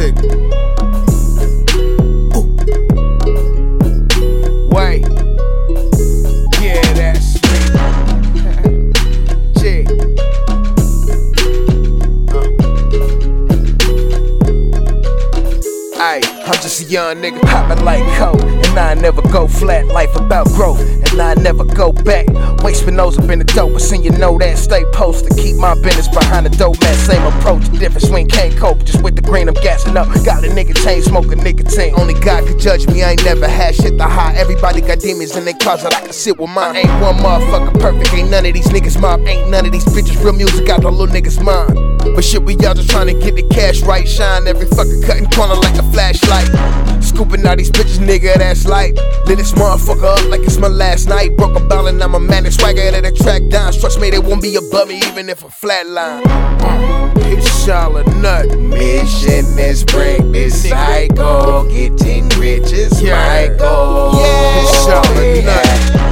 Click. Ooh. Wait. Yeah, that's me. Chick. Ayy, I'm just a young nigga poppin' like coke, and I never go flat. Life about growth, and I never go back. Waste Spinoza been the dopest, and you know that. Stay posted, keep my business behind the dope man. Same approach, the difference swing can't cope. Just with the green, I'm gassing up. Got a nigga chain smoking nicotine. Only God could judge me, I ain't never had shit to hide. Everybody got demons in their closet, I can sit with mine. Ain't one motherfucker perfect, ain't none of these niggas mob. Ain't none of these bitches real music, got the little niggas mind. But shit, we all just trying to get the cash right. Shine every fucking cutting corner like a flashlight. Scooping out these bitches, nigga, that's light. Lit this motherfucker up like it's my last night. Broke a ball and I'm a man, swagger at the track down. Trust me, they won't be above me even if I flatline. It's all a nut. Mission is break this cycle. Getting rich is my goal. It's all a nut.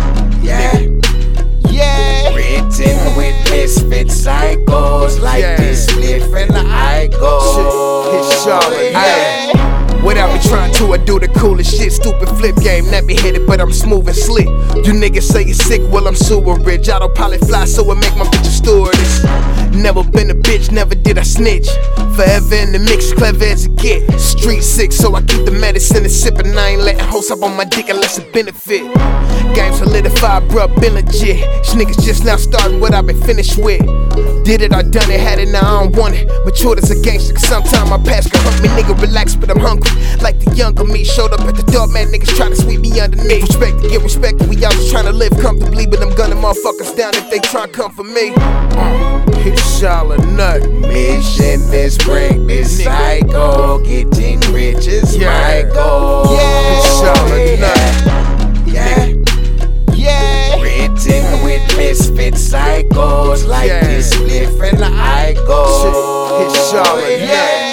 Written with misfit cycles like this spliff and I go. It's all a nut. What I be trying to, I do the coolest shit. Stupid flip game, nappy headed, but I'm smooth and slick. You niggas say you're sick, well I'm sewer rich. Autopilot fly, so I make my bitch a stewardess. Never been a bitch, never did I snitch. Forever in the mix, clever as it get. Street sick, so I keep the medicine and sippin'. I ain't letting hoes up on my dick unless it benefit. Game solidified, bruh, been legit. These niggas just now starting what I've been finished with. Did it, I done it, had it, now I don't want it. Matured as a gangster, cause sometime my past can hunt me. Nigga, relax, but I'm hungry. Like the younger me, showed up at the door, man, niggas tryna sweep me underneath. Respect to get respected, we all just tryna live comfortably. But I'm gunning motherfuckers down if they try come for me. It's all a nut. Mission is break this cycle. Getting rich is my goal. It's all a nut. Written with misfit cycles like this spliff and I go. It's all a nut.